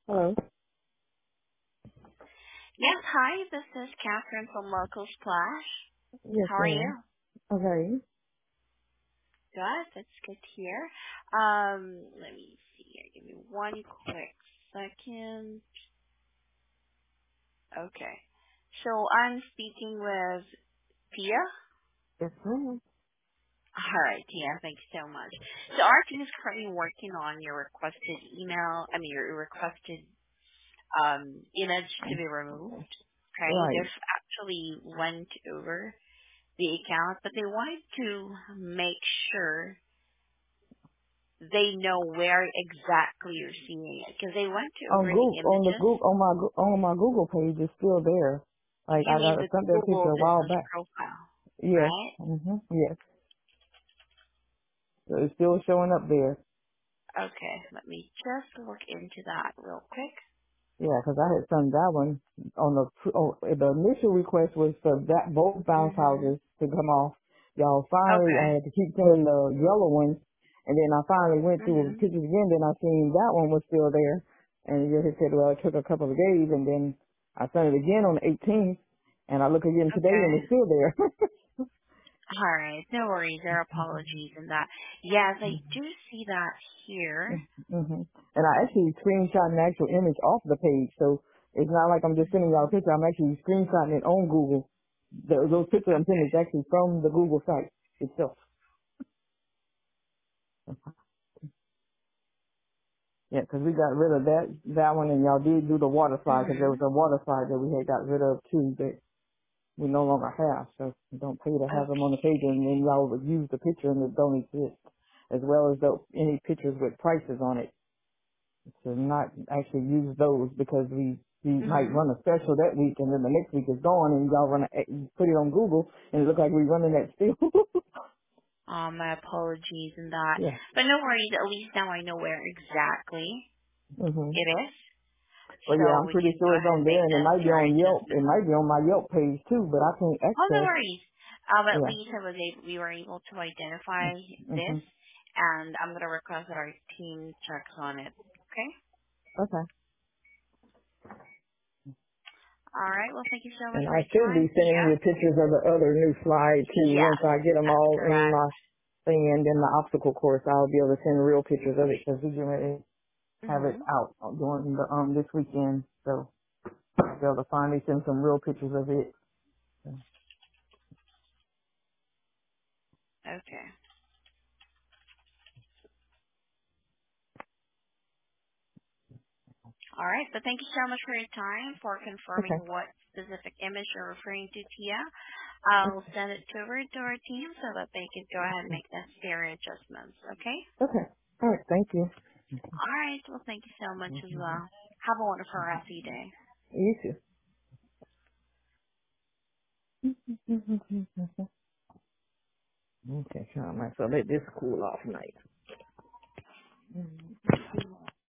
Hello. Yes, hi, this is Catherine from Local Splash. Yes, How are ma'am. you? Okay. Good, that's good to hear. Let me see here. Give me one quick second. Okay. So I'm speaking with Tia. Yes, ma'am. All right, Tia, thank you so much. So our team is currently working on your requested your requested image to be removed. Okay, Right. they've actually went over the account, but they wanted to make sure they know where exactly you're seeing it because they went On over the Google, images. on my Google page, it's still there. Like You I mean got the sent that picture Google a while business back. profile, Yes. right? Yes. So it's still showing up there. Okay, let me just look into that real quick. Yeah, 'cause I had sent that one on the initial request was for that both bounce Mhm. houses to come off. Y'all finally, I Okay. had to keep telling the yellow ones, and then I finally went through the Mhm. pictures again. Then I seen that one was still there, and you had said, well, it took a couple of days, and then I sent it again on the 18th, and I look again today, and Okay. it's still there. All right. No worries. There are apologies in that. Yes, I do see that here. hmm And I actually screenshot an actual image off the page, so it's not like I'm just sending y'all a Mhm. picture. I'm actually screenshotting it on Google. Those pictures I'm sending Okay. is actually from the Google site itself. Yeah, 'cause we got rid of that one, and y'all did do the water slide 'cause there was Mhm. a water slide that we had got rid of too that we no longer have. So you don't pay to have them on the page, and then y'all would use the picture and it don't exist, as well as any pictures with prices on it. To not actually use those because we might Mhm. run a special that week and then the next week is gone and y'all put it on Google and it look like we running that still. My apologies in that. Yeah. But no worries, at least now I know where exactly Mhm. it is. But yeah, So I'm we pretty can go sure it's ahead on and there make and the it might be necessary on Yelp. It adjustments. might be on my Yelp page too, but I can't Oh, no access. worries. At Yeah. least we were able to identify this, Mhm. and I'm going to request that our team checks on it. Okay? Okay. All right. Well, thank you so much And for I your should time, be sending Tia. you pictures of the other new slide too. Yes, Once I get them that's all in correct. my thing and then the obstacle course, I'll be able to send real pictures of it because we can ready have it Mm-hmm. out during the this weekend. So I'll be able to finally send some real pictures of it. Okay. All right. But thank you so much for your time for confirming Okay. what specific image you're referring to, Tia. I'll send it over to our team so that they can go ahead and make necessary adjustments. Okay? Okay. All right. Thank you. All right. Well, thank you so much as well. Have a wonderful rest of your day. You too. Okay. All right. So let this cool off night.